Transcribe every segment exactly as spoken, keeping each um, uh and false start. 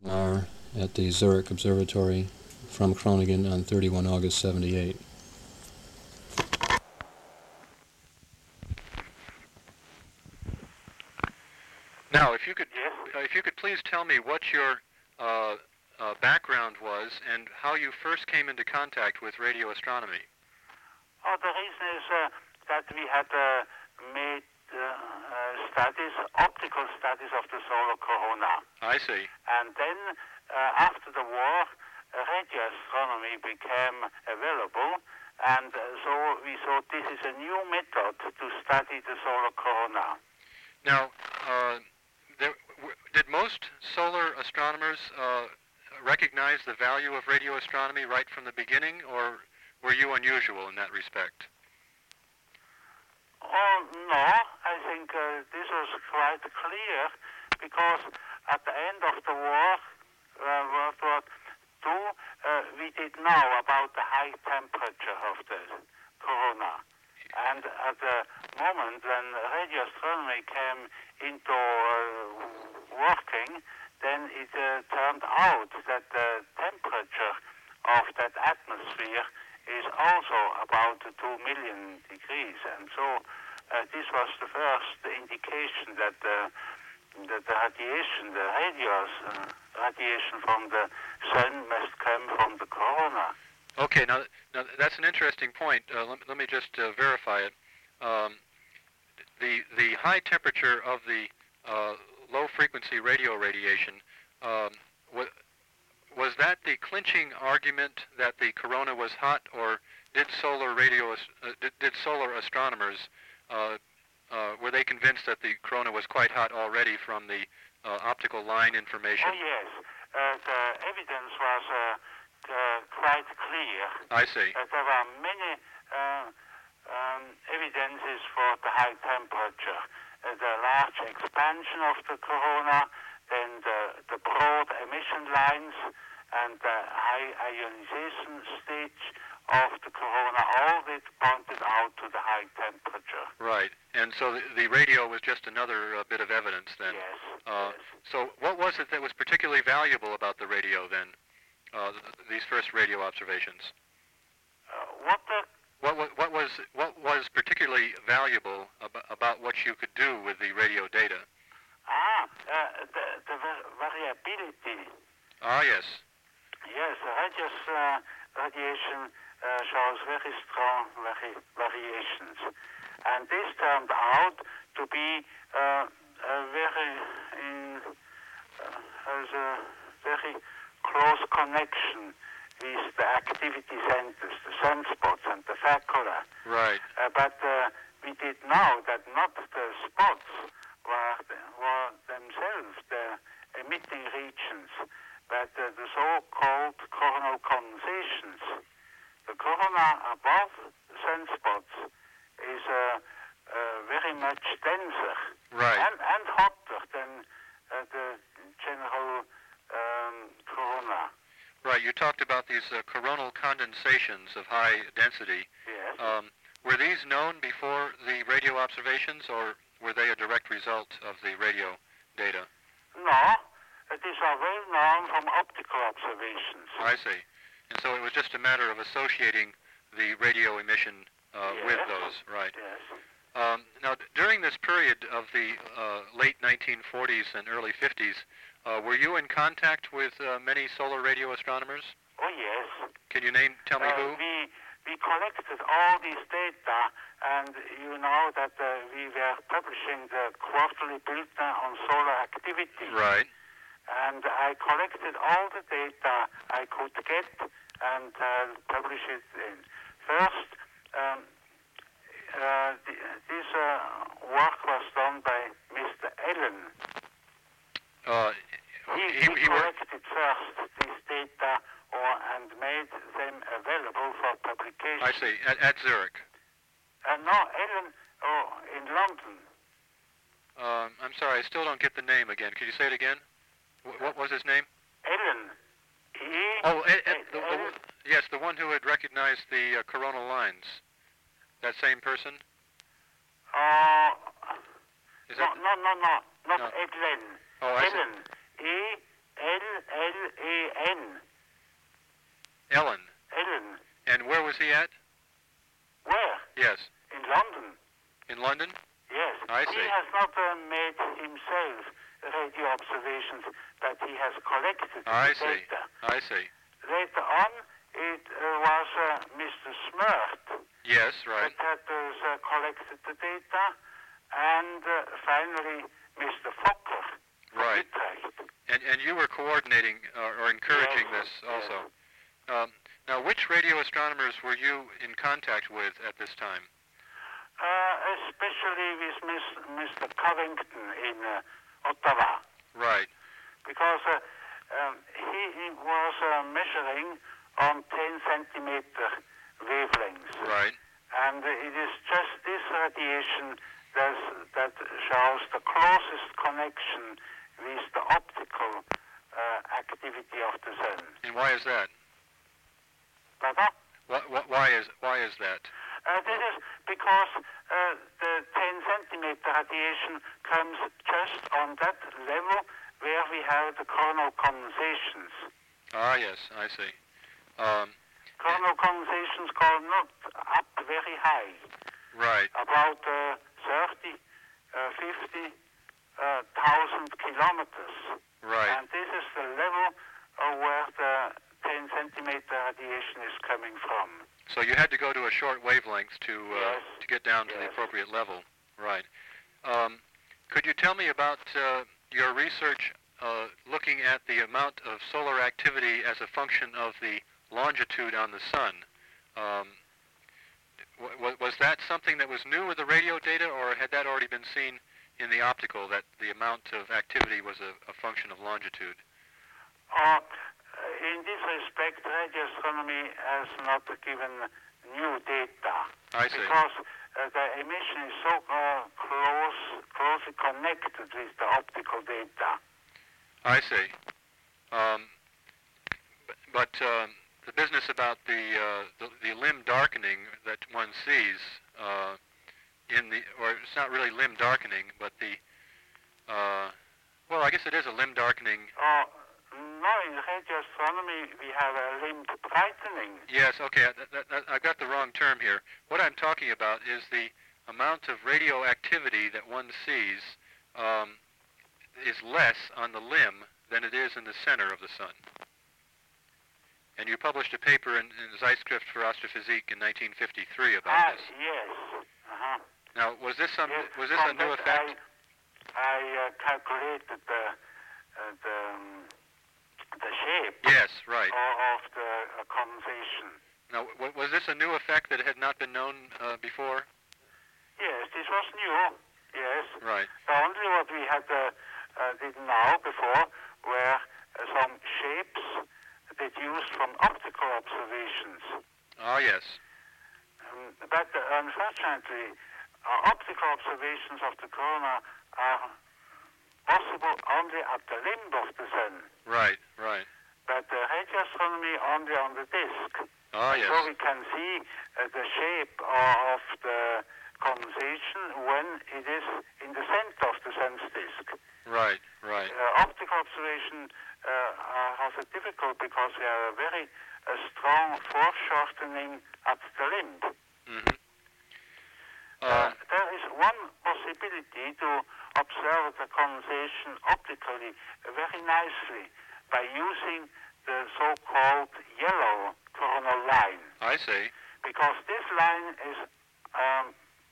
Are at the Zurich Observatory from Groningen on thirty-first August seventy-eight. Now, if you could, Yes. uh, if you could please tell me what your uh, uh, background was and how you first came into contact with radio astronomy. Oh, the reason is uh, that we had uh, made uh, uh, studies, optical studies of the solar corona. I see. And then, uh, after the war, uh, radio astronomy became available, and uh, so we thought this is a new method to study the solar corona. Now, uh, there, w- did most solar astronomers uh, recognize the value of radio astronomy right from the beginning, or were you unusual in that respect? Oh, no, I think uh, this was quite clear, because at the end of the war, uh, World War Two, uh, we did know about the high temperature of the corona. And at the moment when radio astronomy came into uh, working, then it uh, turned out that the temperature of that atmosphere is also about two million degrees. And so uh, this was the first indication that, uh, that the radiation, the radio uh, radiation from the sun must come from the corona. Okay, now, now that's an interesting point. Uh, let, let me just uh, verify it. Um, the the high temperature of the uh, low frequency radio radiation um, was was that the clinching argument that the corona was hot, or did solar radio uh, did, did solar astronomers uh, uh, were they convinced that the corona was quite hot already from the uh, optical line information? Oh yes, uh, the evidence was uh, uh, quite clear. I see. Uh, there were many uh, um, evidences for the high temperature. Uh, the large expansion of the corona, then the, the broad emission lines, and the high ionization stage of the corona, all this pointed out to the high temperature. Right, and so the, the radio was just another uh, bit of evidence then. Yes, uh, yes. So what was it that was particularly valuable about the radio then, uh, th- these first radio observations? Uh, what the What, wa- what was what was particularly valuable ab- about what you could do with the radio data? Ah, uh, the, the va- variability. Ah, yes. Yes, the radius, uh, radiation uh, shows very strong vari- variations. And this turned out to be uh, a very, in, uh, as a very close connection with the activity centers, the sunspots and the facula. Right. Uh, but uh, we did know that not the spots were, the, were themselves the emitting regions, but uh, the so-called coronal condensations. The corona above the sunspots is uh, uh, very much denser Right. and, and hotter than uh, the general um, corona. Right. You talked about these uh, coronal condensations of high density. Yes. Um, were these known before the radio observations, or were they a direct result of the radio data? No, these are well known from optical observations. I see. And so it was just a matter of associating the radio emission uh, Yes. with those, right? Yes. Um, now, d- during this period of the uh, late nineteen forties and early fifties, uh, were you in contact with uh, many solar radio astronomers? Oh, yes. Can you name, tell me Uh, who? we, we collected all these data, and you know that uh, we were publishing the quarterly bulletin on solar activity. Right. And I collected all the data I could get and uh, publish it in. First, um, uh, th- this uh, work was done by Mister Allen. Uh, He, he, he, he worked. collected first these data or, and made them available for publication. I see. At, at Zurich. Uh, no, Allen, oh, in London. Um, I'm sorry, I still don't get the name again. Could you say it again? Wh- what was his name? Allen. He, Oh, Ed, Ed, the, the, Allen, yes, the one who had recognized the uh, coronal lines. That same person? uh, Is no, that? no, no, no, not No. Allen. Oh, I see. Allen. E L was he at? Where? Yes. In London. In London? Yes. I see. He has not uh, made himself radio observations, but he has collected I the see. data. I see. Later on, it uh, was uh, Mister Smert Yes, right. that had uh, collected the data, and uh, finally Mister Fokker. Right. Utrecht. And and you were coordinating uh, or encouraging Yes, this also. yes. Um, now, which radio astronomers were you in contact with at this time? Uh, especially with Miss, Mister Covington in uh, Ottawa, Right. because uh, um, he, he was uh, measuring on ten centimeter wavelengths. Right. And uh, it is just this radiation that, that shows the closest connection with the optical uh, activity of the sun. And why is that? Pardon? What, what, why is why is that? Uh, this is because uh, the ten centimeter radiation comes just on that level where we have the coronal condensations. Ah, yes, I see. Um, Coronal condensations go not up very high, right. about uh, thirty, uh, fifty uh, thousand kilometers. Right. And this is the level uh, where the ten centimeter radiation is coming from. So you had to go to a short wavelength to uh, Yes. to get down to the Yes. appropriate level. Right. Um, could you tell me about uh, your research uh, looking at the amount of solar activity as a function of the longitude on the sun? Um, w- was that something that was new with the radio data, or had that already been seen in the optical, that the amount of activity was a, a function of longitude? Uh, in this respect, radio astronomy has not given new data. I see. Because uh, the emission is so uh, close, closely connected with the optical data. I see. Um, b- but uh, the business about the, uh, the the limb darkening that one sees uh, in the, or it's not really limb darkening, but the, uh, well, I guess it is a limb darkening. Uh, no, in radio astronomy we have a limb brightening. Yes, okay, that, that, that, I got the wrong term here. What I'm talking about is the amount of radioactivity that one sees um, is less on the limb than it is in the center of the sun. And you published a paper in, in Zeitschrift für Astrophysique in nineteen fifty-three about Ah, this. yes. Uh-huh. Now, was this some? Yes, Was this a from new that effect? I, I uh, calculated the, uh, the, um, the shape Yes, right. of, of the uh, condensation. Now, w- was this a new effect that had not been known uh, before? Yes, this was new. Yes. Right. The only what we had uh, uh, didn't know before were uh, some shapes that used from optical observations. Ah, yes. Um, but uh, unfortunately, uh, optical observations of the corona are possible only at the limb of the sun. Right, right. But uh, radio astronomy only on the disk. Ah, yes. So we can see uh, the shape uh, of the condensation when it is in the center of the sun's disk. Right, right. Uh, optical observation uh, uh, has a difficult because we have a very uh, strong foreshortening at the limb. Mm-hmm. Uh, Uh, there is one possibility to observe the condensation optically very nicely by using the so-called yellow coronal line, I see. because this line is um,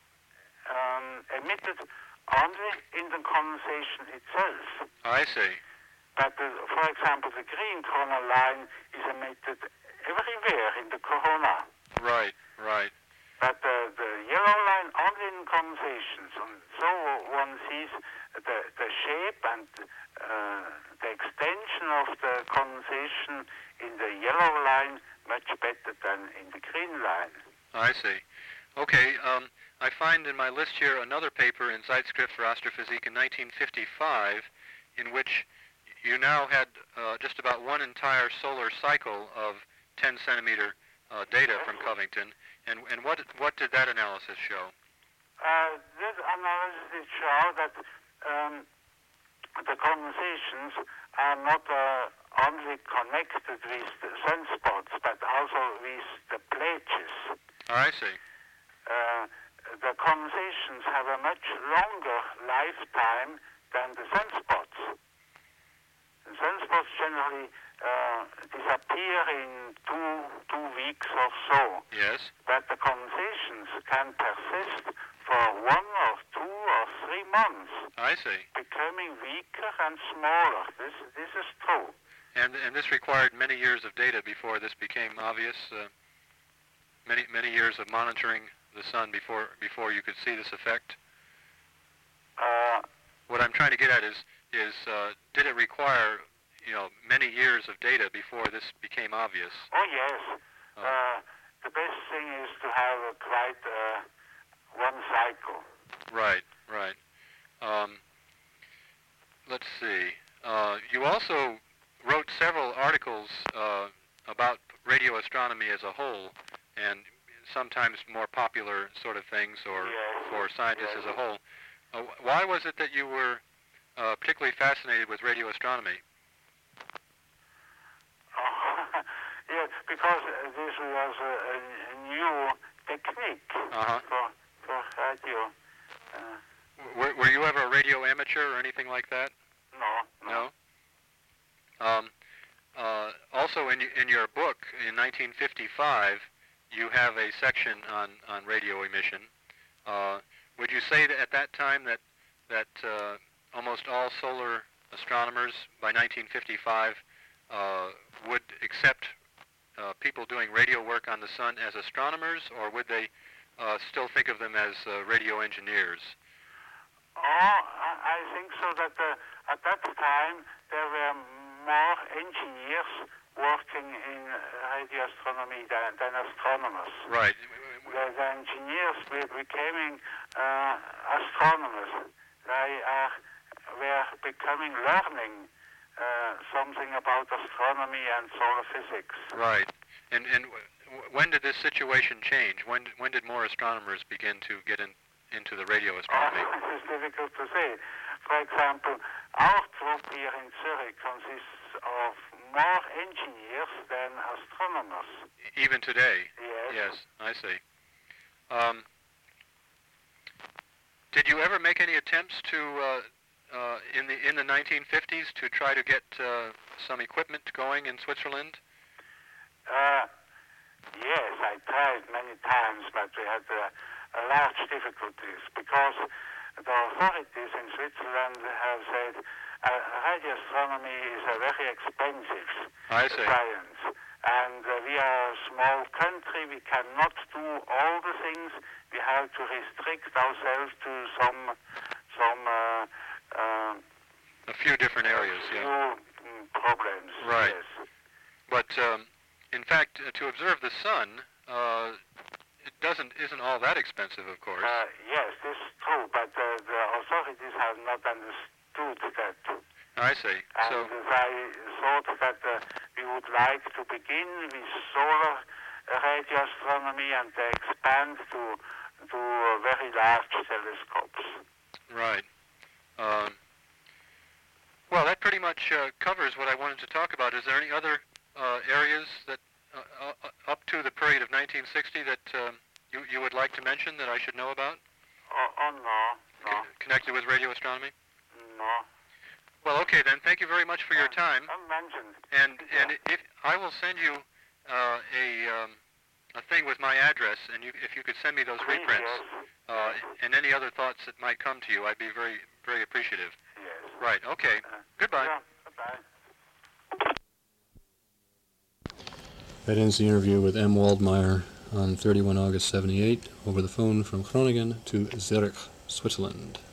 um, emitted only in the condensation itself. I see. But, uh, for example, the green coronal line is emitted everywhere in the corona. Right, right. But uh, the yellow line only in condensations. And so one sees the, the shape and uh, the extension of the condensation in the yellow line much better than in the green line. I see. Okay, um, I find in my list here another paper in Zeitschrift für Astrophysique in nineteen fifty-five in which you now had uh, just about one entire solar cycle of ten centimeter uh, data from Covington. And, and what, what did that analysis show? Uh, this analysis shows that um, the condensations are not uh, only connected with the sunspots, but also with the pledges. Oh, I see. Uh, the conversations have a much longer lifetime than the sunspots. The sunspots generally uh, disappear in two two weeks or so. Yes. But the conversations can persist for one or two or three months, I see. becoming weaker and smaller. This this is true. And and this required many years of data before this became obvious. Uh, many many years of monitoring the sun before before you could see this effect. Uh, What I'm trying to get at is is uh, did it require you know many years of data before this became obvious? oh yes. Oh. Uh, the best thing is to have a quite uh, one cycle. Right, right. Um, let's see. Uh, you also wrote several articles uh, about radio astronomy as a whole, and sometimes more popular sort of things, or Yes. for scientists Yes. as a whole. Uh, why was it that you were uh, particularly fascinated with radio astronomy? Oh, yes, because uh, this was a, a new technique Uh-huh. for, for radio. Uh, Were, were you ever a radio amateur or anything like that? no, no. No. Um, uh, also, in y- in your book in nineteen fifty-five, you have a section on, on radio emission. Uh, would you say that at that time that that uh, almost all solar astronomers by nineteen fifty-five uh, would accept uh, people doing radio work on the sun as astronomers, or would they uh, still think of them as uh, radio engineers? Oh, I, I think so that uh, at that time there were more engineers working in radio astronomy than, than astronomers. Right. The, the engineers be- becoming uh, astronomers. They are were becoming learning uh, something about astronomy and solar physics. Right. And and w- when did this situation change? When when did more astronomers begin to get in, into the radio astronomy? Oh, it is difficult to say. For example, our group here in Zurich consists of more engineers than astronomers. Even today? Yes. Yes, I see. Um, did you ever make any attempts to, uh, uh, in the in the nineteen fifties, to try to get uh, some equipment going in Switzerland? Uh, yes, I tried many times, but we had uh, large difficulties because the authorities in Switzerland have said uh, radio astronomy is a very expensive I see. science, and uh, we are a small country. We cannot do all the things. We have to restrict ourselves to some some uh, uh, A few different areas, few yeah. mm, problems. Right. Yes. But um, in fact, uh, to observe the sun, uh, it doesn't isn't all that expensive, of course. Uh, yes, this is true, but uh, the authorities have not understood that. I see. And So, they thought that uh, we would like to begin with solar radio astronomy and uh, expand to to uh, very large telescopes. right. Um, well, that pretty much uh, covers what I wanted to talk about. Is there any other uh, areas that, uh, uh, up to the period of nineteen sixty, that um, you, you would like to mention that I should know about? Oh, oh no, no, Con- connected with radio astronomy? no. Well, okay then. Thank you very much for your time. I mentioned. And Yeah. and if I will send you uh, a um, a thing with my address, and you, if you could send me those Please, reprints yes. uh, and any other thoughts that might come to you, I'd be very very appreciative. Yes. Right. Okay. Uh, Goodbye. Yeah, goodbye. That ends the interview with M. Waldmeyer on thirty-one August seventy-eight over the phone from Groningen to Zurich, Switzerland.